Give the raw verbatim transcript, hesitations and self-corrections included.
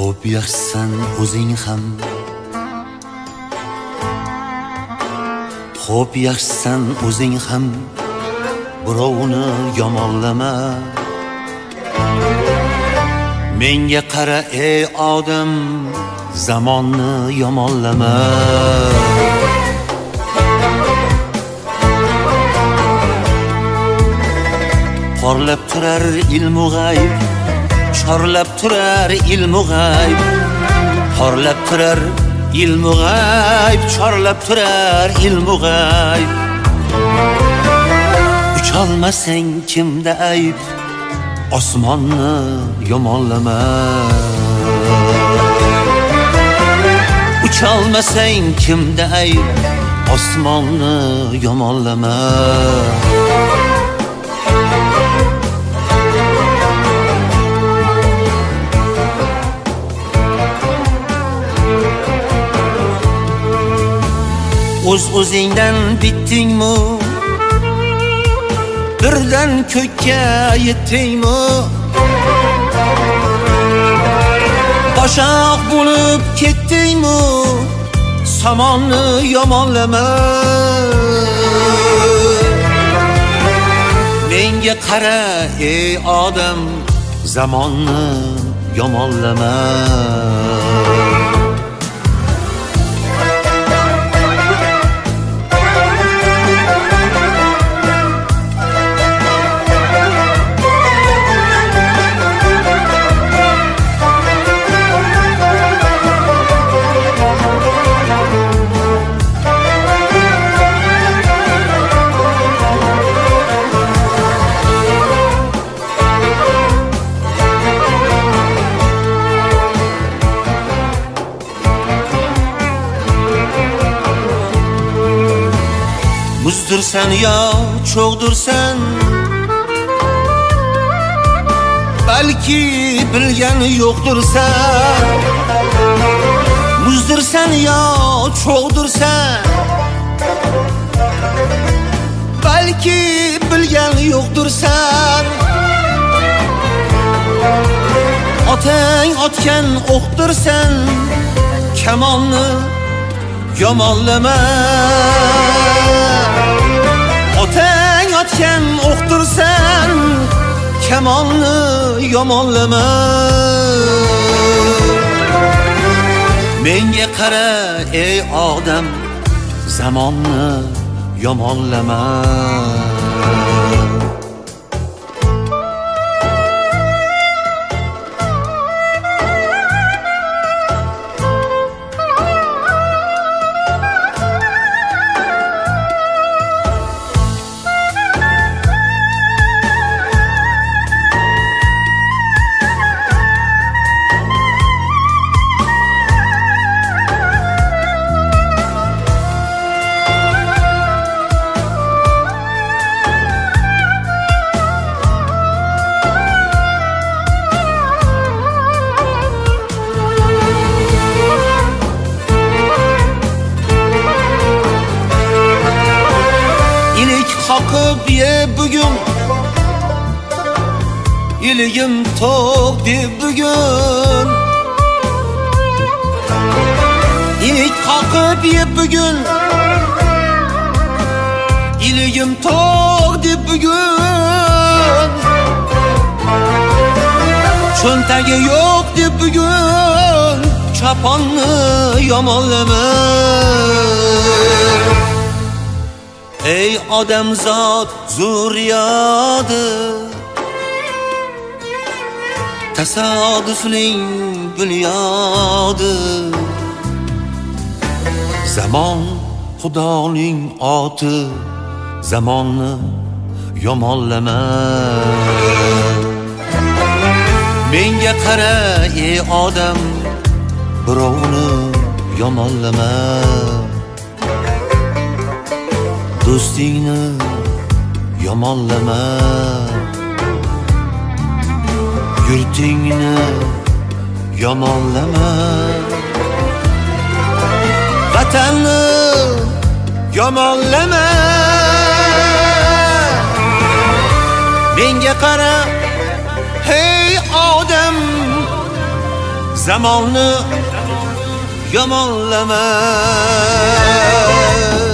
Xo'p yaxsan o'zing ham, xo'p yaxsan o'zing ham, birovni yomonlama. Menga qara ey odam, zamonni yomonlama. Porlab turar ilmu g'ayb, chorlab turar ilmu g'ayb. Porlab turar ilmu g'ayb, chorlab turar ilmu g'ayb. Ucholmasang kimda ayb, osmonni yomonlama. Ucholmasang kimda ayb, osmonni yomonlama. O'z-o'zingdan bitdingmi? Birdan ko'kka yetdingmi? Qo'shoq bo'lib ketdingmi? Samonni yomonlama. Menga qara ey odam, zamonni yomonlama. Muzdursan yo cho'g'dursan, balki bilgani yo'qdirsan. Muzdursan yo cho'g'dursan, balki bilgani yo'qdirsan. Otang otgan o'qdirsan, kamonni yomonlama. Otang otgan o'qdirsan, kamonni yomonlama. Menga qara ey odam, zamonni yomonlama. Qoqib ye bugun, iligim to'q deb bugun. Ilik qoqib ye bugun, iligim to'q deb bugun. Cho'ntagi yo'q deb bugun, choponni yomonlama. Ey odamzod zurriyodi, tasodifning bunyodi. Zamon Xudoning oti, zamonni yomonlama. Menga qara ey odam, birovni yomonlama. Do'stingni yomonlama. Yurtingni yomonlama. Vatanni yomonlama. Menga qara hey odam, zamonni yomonlama.